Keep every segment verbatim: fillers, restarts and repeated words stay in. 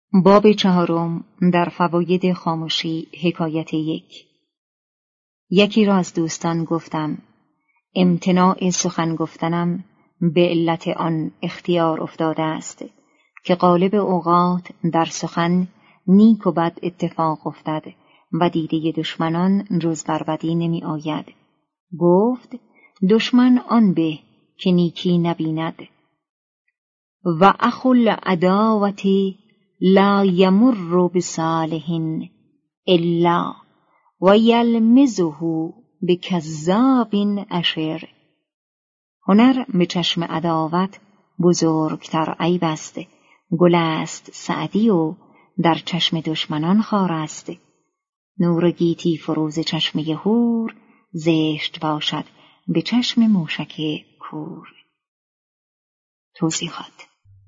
باب چهارم در فواید خاموشی حکایت یک. یکی را از دوستان گفتم امتناع سخن گفتنم به علت آن اختیار افتاده است که غالب اوقات در سخن نیک و بد اتفاق افتد و دیده دشمنان جز بر بدی نمی آید. گفت دشمن آن به که نیکی نبیند و اخو العداوة لا یمر بصالح الا و یلمزه بکذاب اشر. هنر به چشم عداوت بزرگتر عیب است، گل است سعدی و در چشم دشمنان خار است. نور گیتی فروز چشم هور زشت باشد به چشم موشک کور. توضیحات: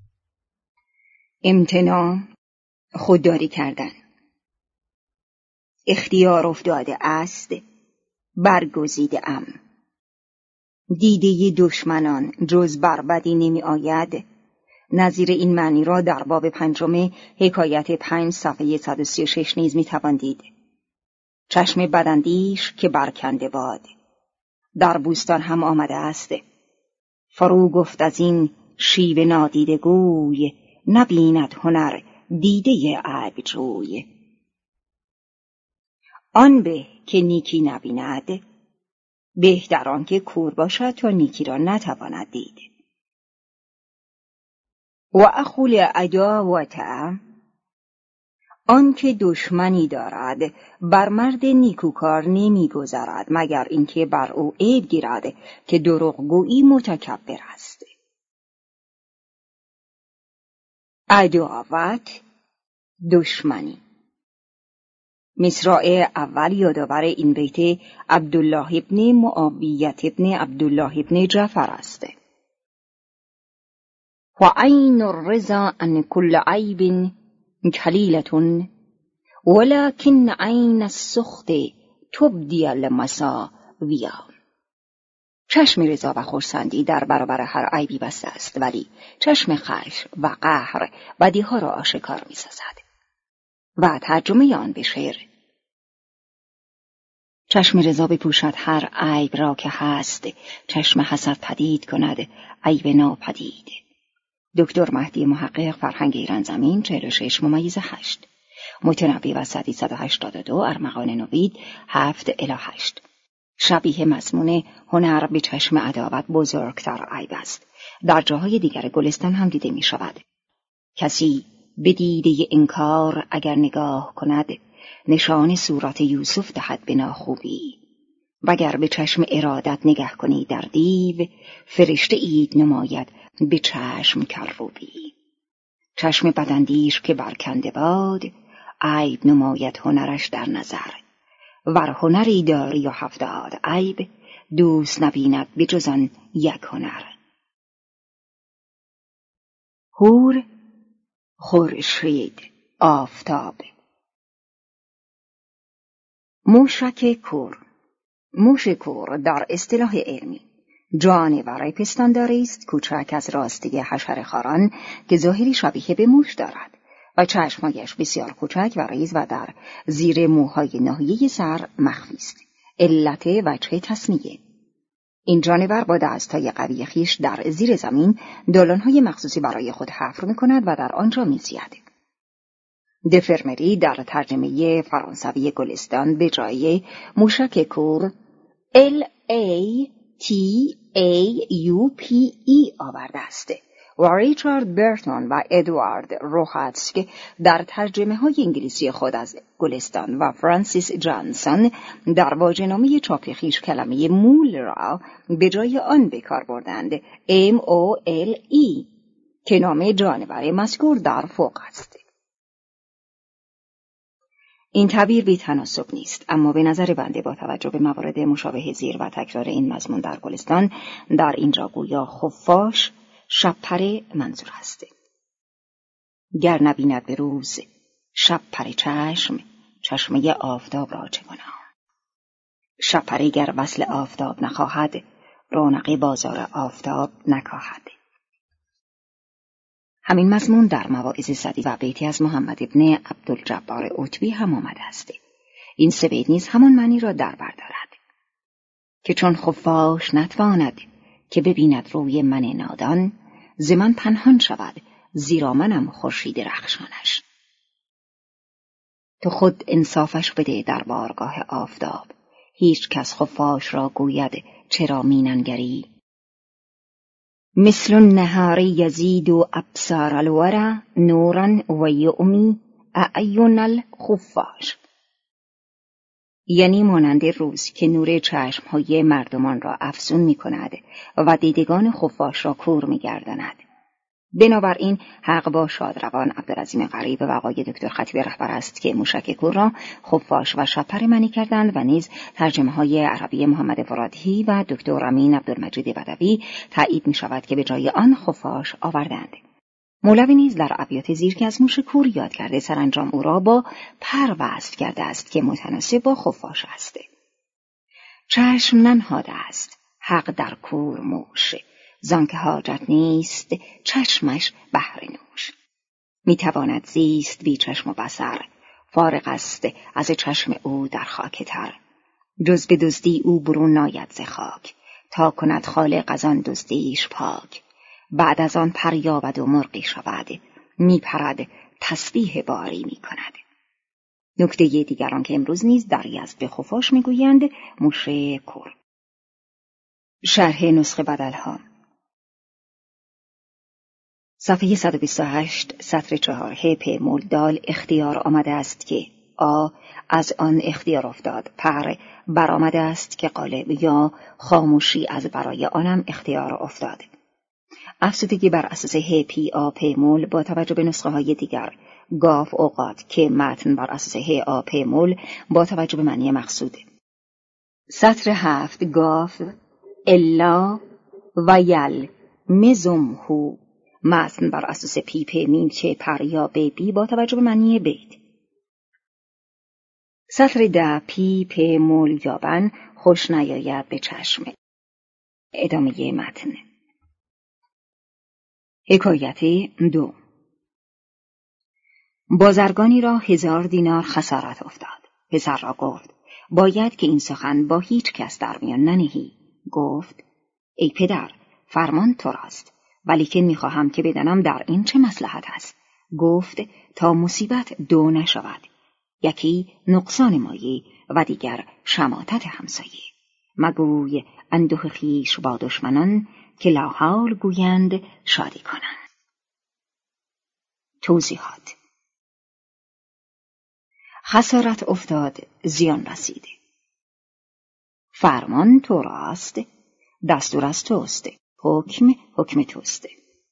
امتناع خودداری کردن، اختیار افتاده است برگزیده ام، دیده دشمنان جز بر بدی نمی آید. نظیر این معنی را در باب پنجم حکایت پنج صفحه صد و سی و شش نیز می توان دید. چشم بداندیش که برکنده باد در بوستان هم آمده است. فرو گفت از این شیوه نادیده گوی، نبیند هنر دیده عیب جوی. آن به که نیکی نبیند، بهتر آن که کور باشد تا نیکی را نتواند دید. و اخو العداوة، آن که دشمنی دارد بر مرد نیکوکار نمی گذرد مگر اینکه بر او عیب گیرد که دروغگویی متکبر است. عداوت دشمنی. مصرع اول یادآور این بیت عبدالله ابن معاویة ابن عبدالله ابن جعفر است. و عین الرضا عن کل عیب کلیلة ولکن عین السخط تبدی المساویا. چشم رضا و خرسندی در برابر هر عیبی بسته است، ولی چشم خشم و قهر بدیها را آشکار می سازد. و ترجمه آن به شعر: چشم رضا بپوشد هر عیب را که هست، چشم حسد پدید کند عیب ناپدید. دکتر مهدی محقق، فرهنگ ایران زمین، چهل و شش ممیز هشت. متنبی و صدی صد و هشتاد و دو، ارمغان نوید، هفت الی هشت. شبیه مضمون هنر به چشم عداوت بزرگتر عیب است. در جاهای دیگر گلستان هم دیده می شود. کسی به دیده انکار اگر نگاه کند، نشان صورت یوسف دهد به ناخوبی. وگر به چشم ارادت نگه کنی در دیو، فرشته اید نماید به چشم کروبی. چشم بداندیش که برکنده باد، عیب نماید هنرش در نظر. ور هنری داری و هفتاد عیب، دوست نبیند به جز آن یک هنر. هور، خورشید، آفتاب. موشک کور. موش کور در اصطلاح علمی جانور پستانداری است، کوچک از راسته حشره‌خواران که ظاهری شبیه به موش دارد و چشمایش بسیار کوچک و ریز و در زیر موهای ناحیه سر مخفی است. علت وجه تسمیه: این جانور با دستهای قوی خویش در زیر زمین دالانهای مخصوصی برای خود حفر می‌کند و در آنجا می‌زید. دفرمری در ترجمه فرانسوی گلستان به جای موشک کور L A T A U P E آورده است و ریچارد برتون و ادوارد روحاتسک در ترجمه های انگلیسی خود از گلستان و فرانسیس جانسون در واژه‌نامه چاپ خویش کلمه مول را به جای آن به کار بردند M O L E که نام جانور مذکور در فوق است. این تعبیر بی تناسب نیست، اما به نظر بنده با توجه به موارد مشابه زیر و تکرار این مضمون در گلستان، در اینجا گویا خفاش شب پره منظور است. گر نبیند به روز شب پره چشم، چشمه آفتاب را چه گناه. شب پره گر وصل آفتاب نخواهد، رونق بازار آفتاب نکاهد. همین مضمون در مواعظ سعدی و بیتی از محمد ابن عبدالجبار عتبی هم آمده است. این سه بیت نیز همان معنی را در بر دارد که چون خفاش نتواند که ببیند روی من نادان، ز من پنهان شود زیرا منم خورشید رخشانش. تو خود انصافش بده در بارگاه آفتاب، هیچ کس خفاش را گوید چرا می ننگری. مثل النهار یزید و ابصار الورى نورا و یعمی اعین الخفاش. یعنی مانند روز که نور چشمهای مردمان را افزون می کند و دیدگان خفاش را کور می گرداند. بنابراین حق با شادروان عبدالعظیم غریب و وقای دکتر خطیب رهبر است که موشک کور را خفاش و شپر معنی کردند و نیز ترجمه های عربی محمد فرادی و دکتر امین عبدالمجید بدوی تایید می شود که به جای آن خفاش آوردند. مولوی نیز در ابیات زیر که از موش کور یاد کرده سرانجام او را با پر وصل کرده است که متناسب با خفاش است. چشم ننهاده است حق در کور موش، زانکه حاجت نیست چشمش بهر نوش. میتواند زیست بی چشم و بصر، فارغ است از چشم او در خاک تر. جز به دزدی او برون ناید ز خاک، تا کند خالق از آن دزدیش پاک. بعد از آن پر یابد و مرغی شود، میپرد تسبیح باری میکند. نکته دیگران که امروز نیز در یزد به خفاش میگویند موش کور. شرح نسخه بدلها. صفحه صد و بیست و هشت سطر چهار ه پ مول دال اختیار آمده است که آ از آن اختیار افتاد، پر برآمده است که قالب، یا خاموشی از برای آنم اختیار افتاد. افزودگی بر اساس ه پی آ پ مول با توجه به نسخه های دیگر گاف اوقات که متن بر اساس ه آ پ مول با توجه به معنی مقصود. سطر هفت گاف الا و یل مزمهو، متن بر اساس پی پ میم چه پر یا بی بی با توجه به معنی بیت. سطر ده پی پ مول یابن خوش نیاید به چشم. ادامه متن. حکایت دو. بازرگانی را هزار دینار خسارت افتاد. پسر را گفت باید که این سخن با هیچ کس در میان ننهی. گفت ای پدر، فرمان تو راست، ولیکن میخواهم که بدانم در این چه مصلحت است. گفت تا مصیبت دو نشود، یکی نقصان مایه و دیگر شماتت همسایه. مگوی اندوه خویش با دشمنان، که لاحال گویند شادی کنند. توضیحات. خسارت افتاد، زیان رسید. فرمان تو راست، دستور از توست، حکم حکم توست.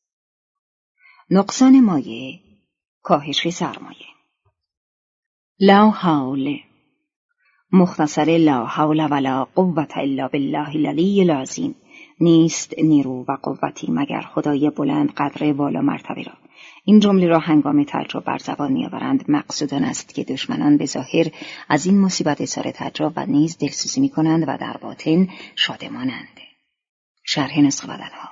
نقصان مایه، کاهش سرمایه. لا حول، مختصر لا حول ولا قوة الا بالله العلی العظیم، نیست نیرو و قوتی مگر خدای بلند قدر والا مرتبه را. این جمله را هنگام تعجب بر زبان می‌آورند. مقصود آن است که دشمنان به ظاهر از این مصیبت اظهار تعجب و نیز دلسوزی می‌کنند و در باطن شادمانند. شرح نسخه بدلها.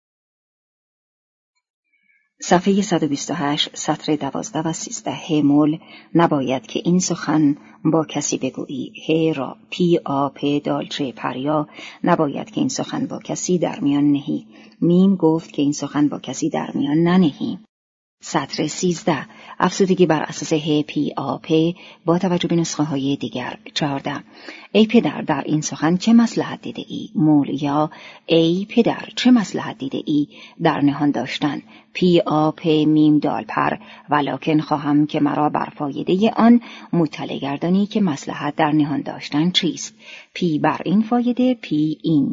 صفحه صد و بیست و هشت سطر دوازده و سیزده ه مول نباید که این سخن با کسی بگویی. ه را پی آ پ دالچه پریا نباید که این سخن با کسی در میان نهی. میم گفت که این سخن با کسی در میان ننهی. سطر سیزده افزودگی بر اساس ه پی آ پ با توجه به نسخه های دیگر. چهارده ای پدر، در این سخن چه مصلحت دیده ای؟ مول یا ای پدر چه مصلحت دیده ای در نهان داشتن؟ پی آ پ میم دال پر، ولکن خواهم که مرا بر فایده آن مطلع گردانی که مصلحت در نهان داشتن چیست. پی بر این فایده، پی این.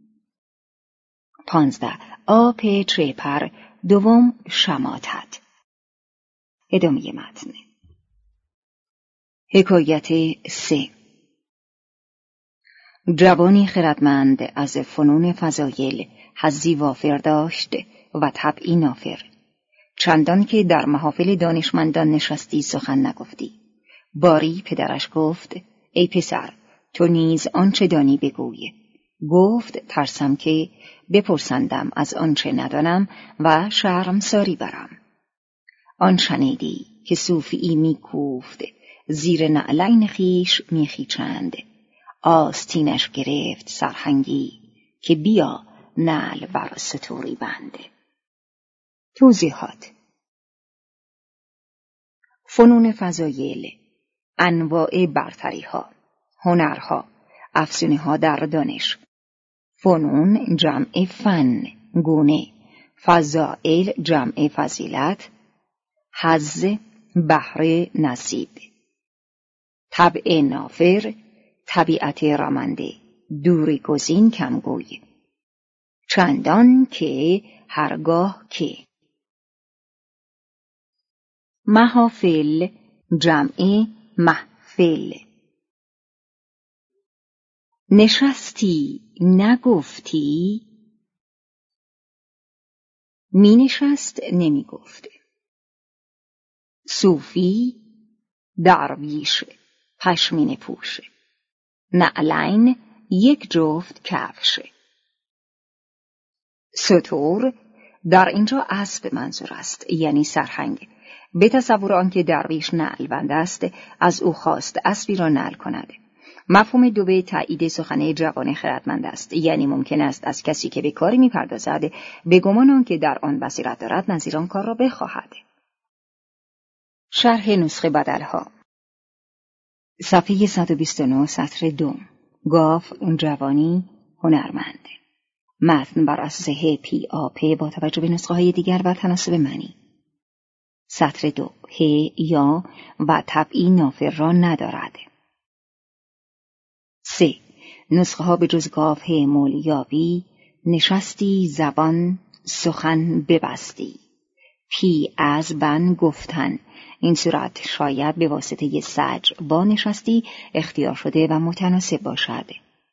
پانزده آ پ چه پر، دوم شماتت. ادامه متن. حکایت سه. جوانی خردمند از فنون فضایل حظی وافر داشت و طبعی نافر، چندان که در محافل دانشمندان نشستی سخن نگفتی. باری پدرش گفت ای پسر، تو نیز آنچه دانی بگوی. گفت ترسم که بپرسندم از آنچه ندانم و شرمساری برم. آن شنیدی که صوفیی می کوفت، زیر نعلین خیش می خیچند. آستینش گرفت سرهنگی که بیا نعل بر ستوری بند. توضیحات: فنون فضایل، انواع برتریها، هنرها، افزونه‌ها در دانش. فنون جمع فن، گونه. فضائل جمع فضیلت، حظ، بهره، نصیب. طبع نافر، طبیعت رمنده، دوری گزین کمگوی. چندان که هرگاه که. محافل جمع محفل. نشستی نگفتی، می نشست نمی گفت. صوفی درویش پشمینه پوش. نعلین یک جفت کفش. ستور در اینجا اسب منظور است، یعنی سرهنگ. به تصور آنکه درویش نعل بند است، از او خواست اسبی را نعل کند. مفهوم دو به تایید سخن جوان خردمند است، یعنی ممکن است از کسی که به کاری می‌پردازد به گمان آنکه در آن بصیرت دارد نظیر آن کار را بخواهد. شرح نسخه بدلها. صفحه صد و بیست و نه سطر دو. گاو جوانی هنرمند. متن بر اساس ه پی آ پ با توجه به نسخه های دیگر و تناسب معنی. سطر دو. ه یا و طبعی نافر را ندارد. سه. نسخه ها به جز گاو ه مولیابی، نشستی زبان سخن ببستی. پی از بن گفتن، این صورت شاید به واسطه سجع با نشستی اختیار شده و متناسب باشد.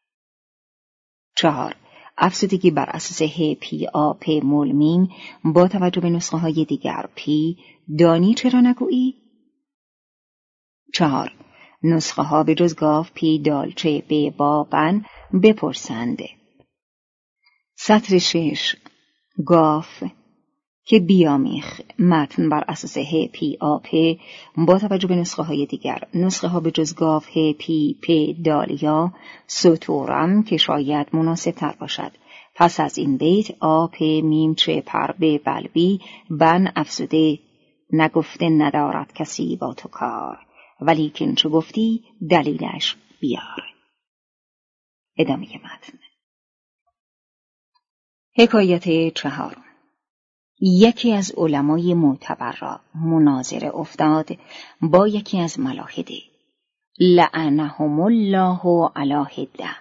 چهار. افزودگی بر اساس ه پی آ پ مول میم با توجه به نسخه های دیگر. پی دانی چرا نگویی؟ چهار. نسخه ها به جز گاو پی دالچه به با بن بپرسنده. سطر شش. گاو که بیامیخ. متن بر اساس ه پی آ پ با توجه به نسخه های دیگر. نسخه ها به جز گاو ه پی پ دالیا ستورم که شاید مناسب تر باشد. پس از این بیت آ پ میم چه پر به بلبی بن افزوده، نگفته ندارد کسی با تو کار، ولیکن چو گفتی دلیلش بیار. ادامه متن. حکایت چهار. یکی از علمای معتبر را مناظره افتاد با یکی از ملاحده. لعنهم الله علی حده.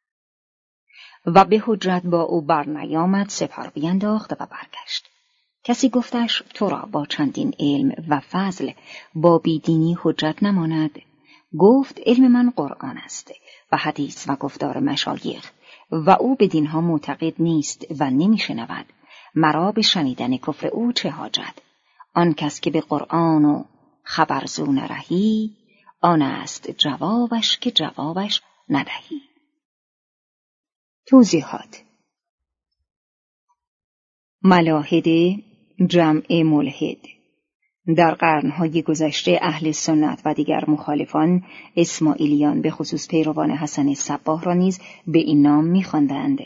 و به حجت با او بر نیامد، سپر بینداخت و برگشت. کسی گفتش تو را با چندین علم و فضل با بیدینی حجت نماند؟ گفت علم من قرآن است و حدیث و گفتار مشایخ و او به دینها معتقد نیست و نمی شنود. مرا به شنیدن کفر او چه حاجت؟ آن کس که به قرآن و خبرزو نرهی، آن است جوابش که جوابش ندهی. توضیحات. ملاحده جمع ملحد. در قرنهای گذشته اهل سنت و دیگر مخالفان اسماعیلیان به خصوص پیروان حسن صباح را نیز به این نام می‌خواندند.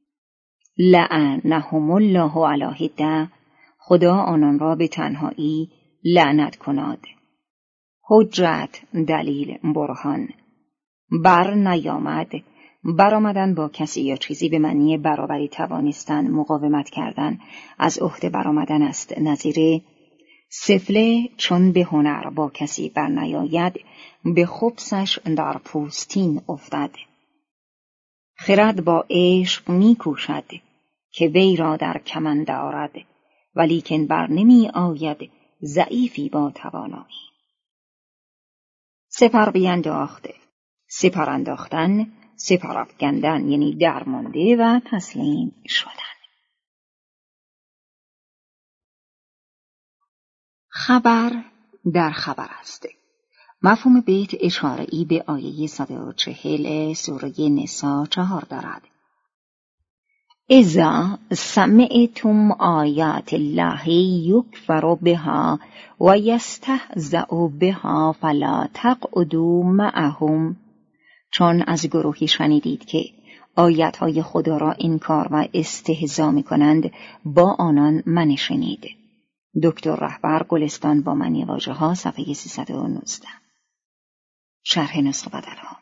لعنهم الله علی حده، خدا آنان را به تنهایی لعنت کناد. حجت دلیل برهان. بر نیامد، برآمدن با کسی یا چیزی به معنی برابری توانستن، مقاومت کردن، از عهده برآمدن است. نظیر سفله چون به هنر با کسی بر نیاید، به خبثش در پوستین افتد. خرد با عشق می کوشد که وی را در کمند آرد، ولیکن بر نمی آید ضعیفی با توانایی. سپر بینداخته. سپر انداختن، سپر افکندن یعنی درمانده و تسلیم شدن. خبر در خبر است. مفهوم بیت اشاره‌ای به آیه صد و چهل سوره نساء چهار دارد. اذا سمعتم آیات الله یکفر بها و یستهزأ بها فلا تقعدوا معهم. چون از گروهی شنیدید که آیاتهای خدا را انکار و استهزا می‌کنند، با آنان منشینید. دکتر رهبر، گلستان با معنی واژه‌ها، صفحه سیصد و نوزده. شرح نسخه بدلها.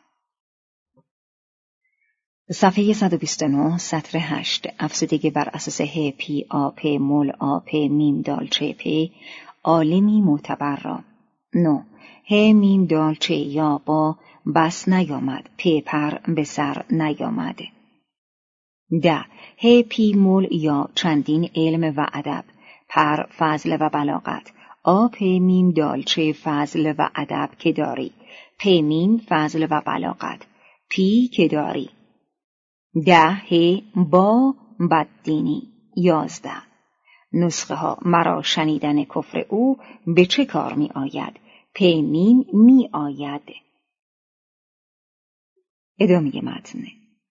صفحه صد و بیست و نه، سطر هشت. افزودگی بر اساس ه پی آ پ مول آ پ میم دال چه پ عالمی معتبر را. نو ه میم دال چه یا با بس نیامد، پ پر به سر نیامد. ده ه پی مول یا چندین علم و ادب، پر فضل و بلاغت، آ پ میم دال چه فضل و ادب که داری، پ میم فضل و بلاغت، پی که داری. ده ه با بددینی. یازده نسخه ها مرا شنیدن کفر او به چه کار می آید؟ پ میم می آید. ادامه متن.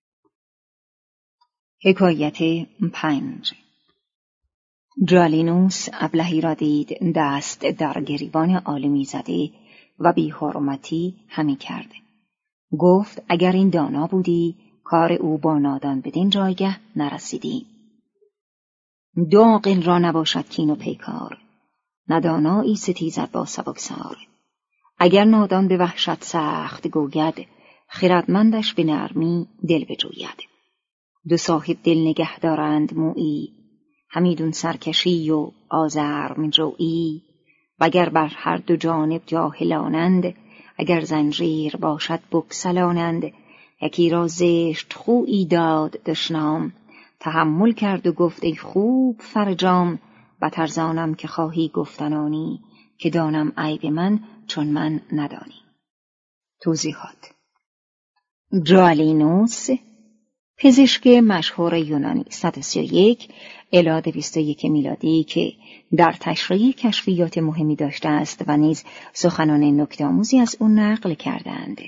حکایت پنج. جالینوس ابلهی را دید دست در گریبان عالمی زده و بی حرمتی همی کرده. گفت اگر این دانا بودی، کار او با نادان بدین جایگه نرسیدی. دو عاقل را نباشد کین و پیکار، ندانایی ستیزد با سبکسار. اگر نادان به وحشت سخت گوید، خردمندش به نرمی دل بجوید. دو صاحب دل نگه دارند مویی، همیدون سرکشی و آزرم جویی. وگر بر هر دو جانب جاهلانند، اگر زنجیر باشد بگسلانند. یکی را زشت خویی داد دشنام، تحمل کرد و گفت ای خوب فرجام. بتر زانم که خواهی گفتنانی، که دانم عیب من چون من ندانی. توضیحات. جالینوس پزشک مشهور یونانی صد و سی و یک الی دویست و یک میلادی که در تشریح کشفیات مهمی داشته است و نیز سخنان نکته‌آموزی از او نقل کردند.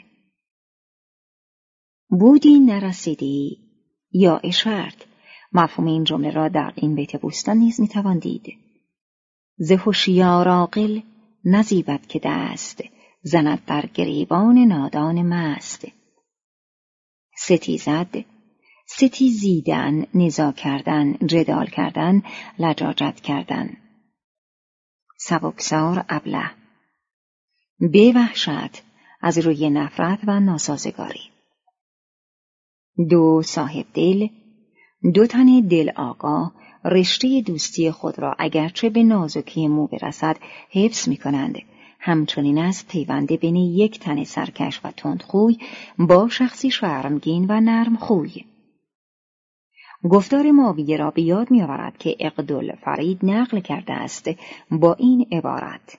بودی نرسیدی یا اشارت، مفهوم این جمله را در این بیت بوستان نیز میتوان دید. ز هوشیار عاقل نزیبد که دست، زند در گریبان نادان مست. ستیزد، ستیزیدن، نزاع کردن، جدال کردن، لجاجت کردن. سبکسار، ابله، به وحشت، از روی نفرت و ناسازگاری. دو صاحب دل، دو تن دل آگاه رشته دوستی خود را اگرچه به نازکی مو برسد حفظ می کنند. همچنین است پیوند بین یک تن سرکش و تندخوی با شخصی شرمگین و نرم خوی. گفتار معاویه را به یاد می آورد که عقدالفرید نقل کرده است با این عبارت: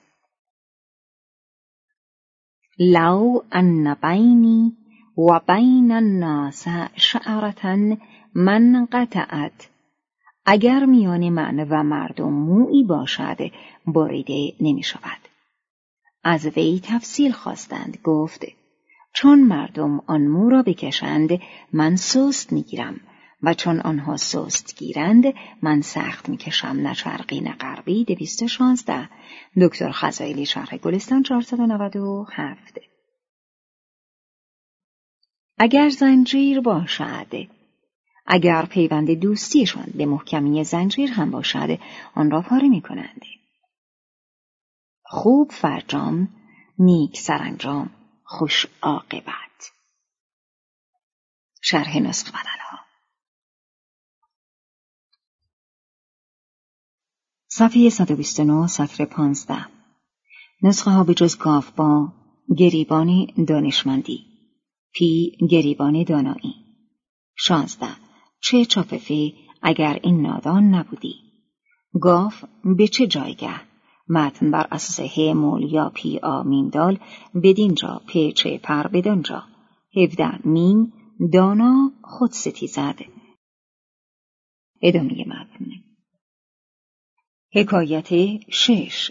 لو ان بینی و بین الناس شعرة من قطعت. اگر میان من و مردم مویی باشد بریده نمی شود. از وی تفصیل خواستند. گفت چون مردم آن مو را بکشند من سست میگیرم و چون آنها سست گیرند من سخت میکشم، نه شرقی نه غربی. دویست و شانزده. دکتر خزائلی، شرح گلستان، چهارصد و نود و هفت. اگر زنجیر باشد، اگر پیوند دوستیشان به محکمی زنجیر هم باشد آن را پاره میکنند. خوب فرجام، نیک سرانجام، خوش عاقبت. شرح نسخه بدلها. صفحه صد و بیست و نه، سطر پانزده. نسخه ها به جز کاف با گریبان دانشمندی، پی گریبان دانایی. شانزده. چه چاپفه اگر این نادان نبودی. گاف به چه جایگه، متن بر اساس ه مول یا پی آ میم دال بدین جا، پ چه پر بدان جا. هفده. میم دانا خود ستیزد. ادامه متن. حکایت شش.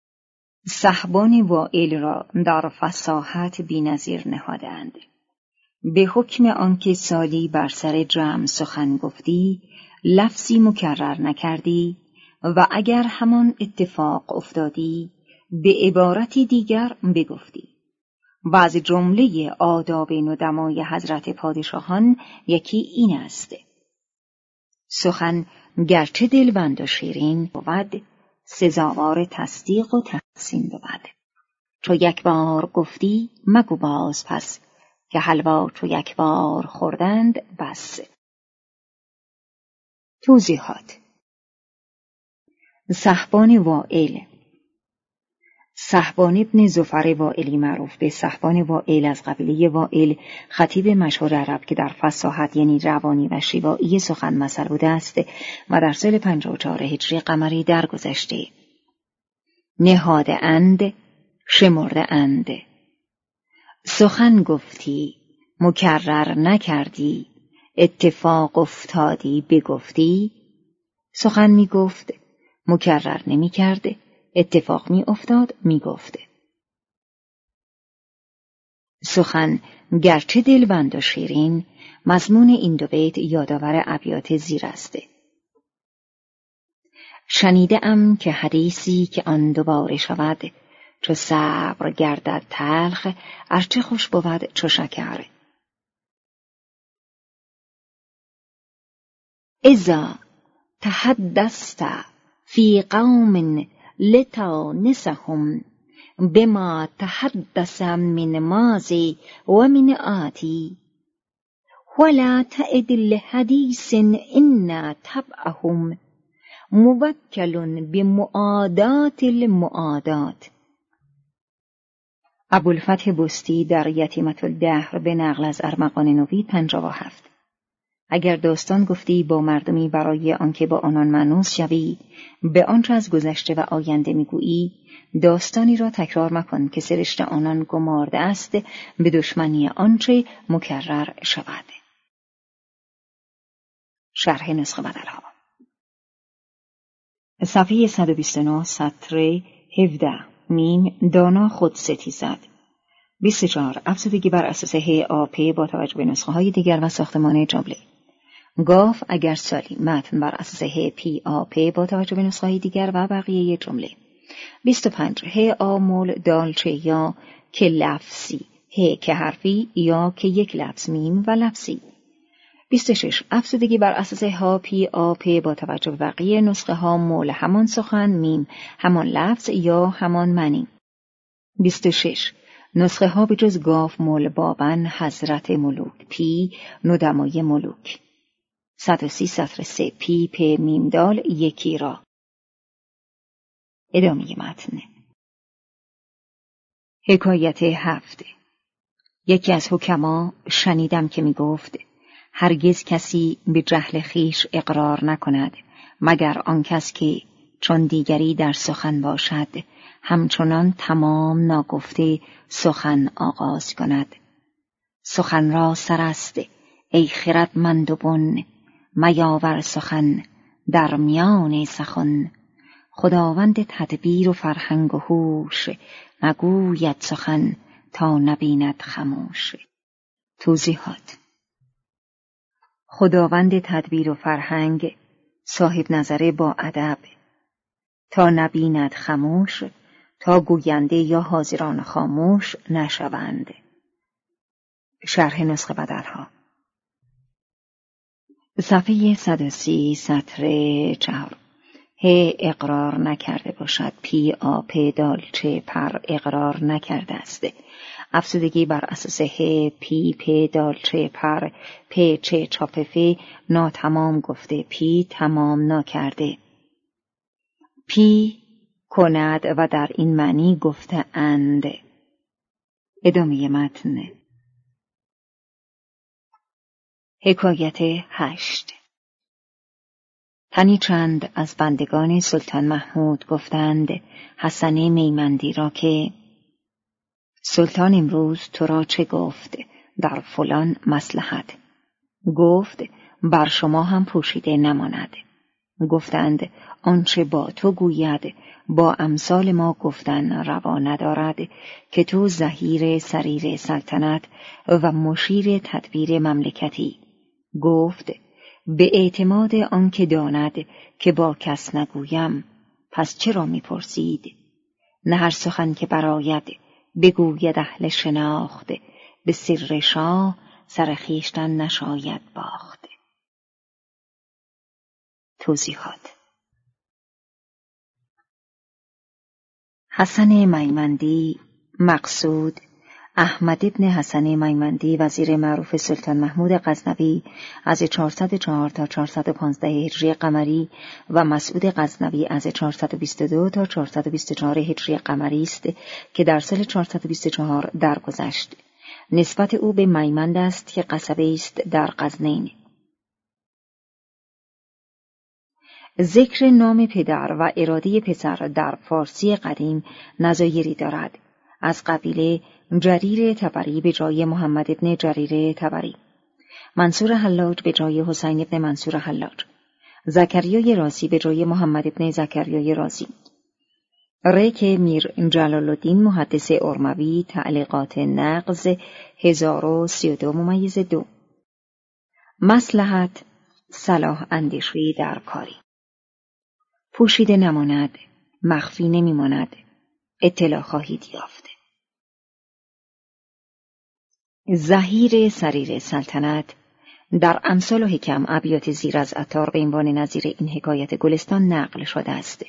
صحبان وائل را در فصاحت بی‌نظیر نهادند. به حکم آنکه سالی بر سر جمع سخن گفتی، لفظی مکرر نکردی و اگر همان اتفاق افتادی به عبارتی دیگر بگفتی. و از جمله آداب ندمای حضرت پادشاهان یکی این است: سخن گرچه دلبند و شیرین بود، سزاوار تصدیق و تحسین بود. چو یک بار گفتی مگو باز پس، که حلوا چو یک بار خوردند بس. توضیحات: سحبان وائل. سحبان ابن زفر وائلی معروف به سحبان وائل از قبیله وائل، خطیب مشهور عرب که در فصاحت یعنی روانی و شیوایی سخن مثل بوده است و در سال پنجاه و چهار هجری قمری درگذشته. نهاده اند، شمرده اند. سخن گفتی، مکرر نکردی، اتفاق افتادی بگفتی. سخن می گفت، مکرر نمی کرد، اتفاق می افتاد می گفت. سخن گرچه دلبند و شیرین، مضمون این دو بیت یادآور ابیات زیر است. شنیده ام که حدیثی که آن دوباره شود، چو صبر گردد تلخ، ارچه خوش بود چو شکر. اذا تحدثت فی قوم لتانسهم بما تحدث من ماضی و من آتی، ولا تعد لحدیث ان طبعهم موکل بمعادات المعادات. ابوالفتح بستی در یتیمة الدهر به نقل از ارمغان نوید پنجاه و هفت. اگر داستان گفتی با مردمی برای آنکه با آنان مانوس شوی، به آنچه از گذشته و آینده میگویی، داستانی را تکرار مکن که سرشت آنان گمارده است به دشمنی آنچه مکرر شود. شرح نسخه بدلها. صفحه صد و بیست و نه سطر هفده. میم دانا خود ستیزد. بیست و چهار. افزودگی بر اساس ه آ پ با توجه به نسخه های دیگر و ساختمان جمله. گاف اگر سالی متن بر اساس ه پی آ پ با توجه به نسخه های دیگر و بقیه جمله. بیست و پنج. ه آ مول دال چه یا که لفظی، ه که حرفی یا که یک لفظ، میم و لفظی. بیست و شش. افزودگی بر اساس ها پی آ پ با توجه به بقیه نسخه ها مول همان سخن، میم همان لفظ یا همان معنی. بیست و شش. نسخه ها به جز گاف مول بابن حضرت ملوک، پی ندمای ملوک. صد و سی سطر سه. پی پ میم دال یکی را. ادامه متن. حکایت هفت. یکی از حکما شنیدم که می گفت هرگز کسی به جهل خیش اقرار نکند مگر آن کس که چون دیگری در سخن باشد همچنان تمام ناگفته سخن آغاز کند. سخن را سر است ای خردمند و بن، میاور سخن در میان سخن. خداوند تدبیر و فرهنگ و هوش، نگوید سخن تا نبیند خموش. توضیحات: خداوند تدبیر و فرهنگ، صاحب نظره با ادب، تا نبیند خموش، تا گوینده یا حاضران خاموش نشوند. شرح نسخه بدلها. صفحه صد و سی سطر چهار. ه اقرار نکرده باشد، پی آ پ دال چه پر اقرار نکرده است. افزودگی بر اساس ه پی پ دال چه پر پ چه چاپ ف ناتمام گفته، پی تمام نکرده. پی کند و در این معنی گفته اند. ادامه متن. حکایت هشت. تنی چند از بندگان سلطان محمود گفتند حسن میمندی را که سلطان امروز تو را چه گفت در فلان مصلحت؟ گفت بر شما هم پوشیده نماند. گفتند آنچه با تو گوید با امثال ما گفتن روا ندارد که تو ظهیر سریر سلطنت و مشیر تدبیر مملکتی. گفت به اعتماد آنکه داند که با کس نگویم، پس چرا می‌پرسید؟ نه هر سخن که براید بگوید اهل شناخت، به سر شاه سر خویشتن نشاید باخت. توضیحات: حسن میمندی مقصود احمد ابن حسن میمندی وزیر معروف سلطان محمود غزنوی از چهارصد و چهار تا چهارصد و پانزده هجری قمری و مسعود غزنوی از چهارصد و بیست و دو تا چهارصد و بیست و چهار هجری قمری است که در سال چهارصد و بیست و چهار درگذشت. نسبت او به میمند است که قصبه است در غزنین. ذکر نام پدر و اراده پسر در فارسی قدیم نظایری دارد. از قبیله جریر طبری به جای محمد ابن جریر طبری، منصور حلاج به جای حسین ابن منصور حلاج، زکریای رازی به جای محمد ابن زکریای رازی. ریک میر جلال الدین محدث ارموی تعلیقات نقض هزار و سی و دو ممیز دو. مصلحت صلاح اندیشی در کاری. پوشیده نماند، مخفی نمیماند، اطلاع خواهید یافت. ظهیر سریر سلطنت در امثال و حکم ابیات زیر از عطار به عنوان نظیر این حکایت گلستان نقل شده است.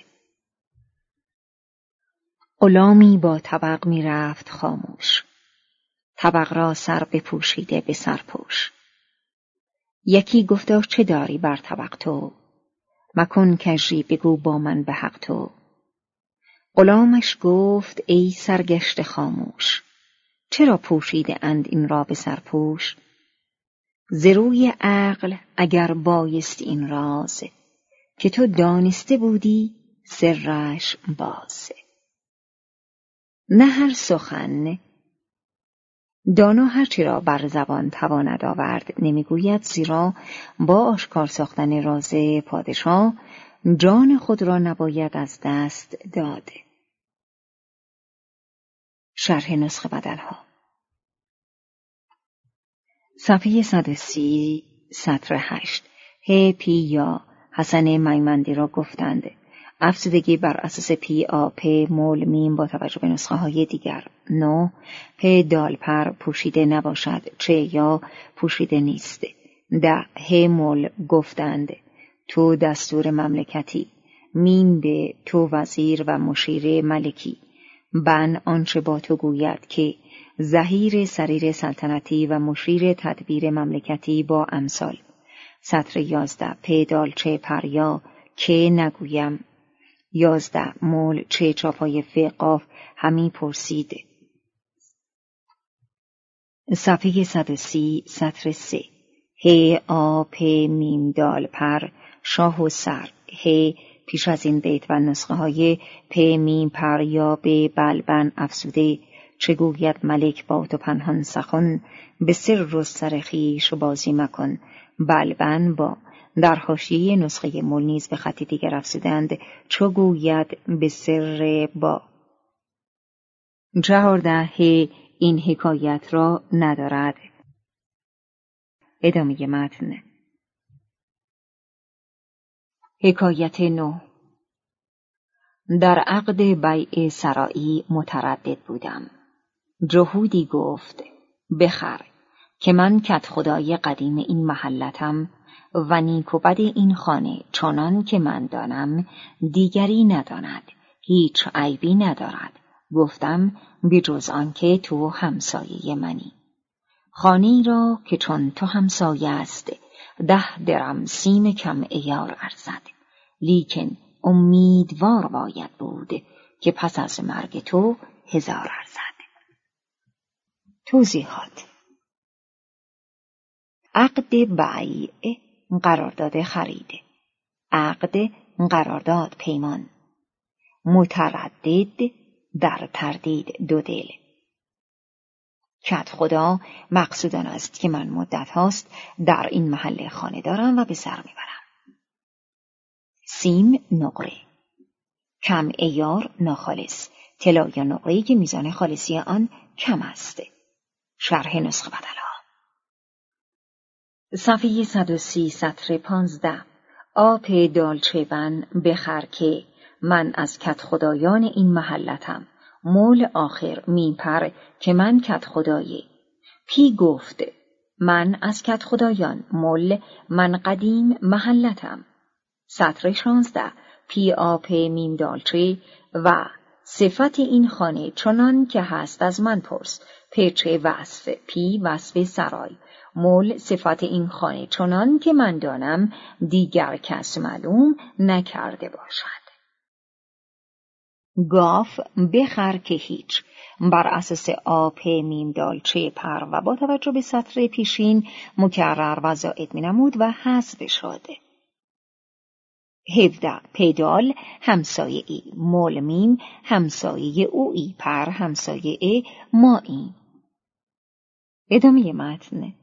غلامی با طبق می رفت خاموش، طبق را سر بپوشیده به سرپوش. یکی گفتا چه داری بر طبق تو، مکن کژی بگو با من به حق تو. غلامش گفت ای سرگشته خاموش، چرا پوشیده اند این را به سرپوش؟ ز روی عقل اگر بایست این راز، که تو دانسته بودی سرش باز. نه هر سخن دانا هرچی را بر زبان تواند آورد نمیگوید، زیرا با آشکار ساختن راز پادشاه جان خود را نباید از دست داد. شرح نسخه بدلها. صفحه صد و سی سطر هشت. ه پی یا حسن میمندی را گفتند افزودگی بر اساس پی آ پ مول میم با توجه به نسخه های دیگر. نو پ دال پر پوشیده نباشد، چه یا پوشیده نیست. ده ه مول گفتند تو دستور مملکتی، میم به تو وزیر و مشیر ملکی. بن آنچه با تو گوید که ظهیر سریر سلطنتی و مشیر تدبیر مملکتی با امثال. سطر یازده. پیدال چه پریا که نگویم. یازده. مول چه چاپای فقاف همی پرسید. صفحه صد و سی سطر سه. ه آ پ میم دال پر شاه و سر. ه پیش از این بیت و نسخه های پ میم پر یا به بلبن افزوده چه گوید ملک با تو پنهان سخن، به سر و سر خویش بازی مکن. بلبن با. در حاشیه نسخه مول نیز به خطی دیگر افزودند چه گوید به سر با. چهارده. ه این حکایت را ندارد. ادامه متن. حکایت نو. در عقد بیع سرایی متردد بودم. جهودی گفت بخر که من کت خدای قدیم این محلتم و نیک و بد این خانه چنان که من دانم دیگری نداند، هیچ عیبی ندارد. گفتم بجز آنکه تو همسایه منی. خانه‌ای را که چون تو همسایه است ده درم سیم کم عیار ارزد، لیکن امیدوار باید بود که پس از مرگ تو هزار ارزد. توضیحات. عقد بیع قرارداد خرید، عقد قرارداد پیمان، متردد در تردید دو دل. کت خدا مقصود آن است که من مدت هاست در این محله خانه دارم و به سر میبرم. سیم نقره. کم عیار ناخالص. طلا یا نقره‌ای که میزان خالصی آن کم است. شرح نسخه بدلها. صفحه صد و سی سطر پانزده. آب دالچه‌بن بخر که من از کدخدایان این محلتم. مول آخر میپر که من کدخدای. پی گفت من از کدخدایان. مل من قدیم محلتم. سطر شانزده. پی آب میم دالچه و صفت این خانه چنان که هست از من پرس. پیچه وصف. پی وصف سرای. مول صفت این خانه چنان که من دانم دیگر کس معلوم نکرده باشد. گاف بخر که هیچ. بر اساس آب میم دالچه پر و با توجه به سطر پیشین مکرر و زائد می نمود و حذف شده. هفده. پیدال همسایه ای. مول میم همسایه اویی. پر همسایه مایی. ادامه متن.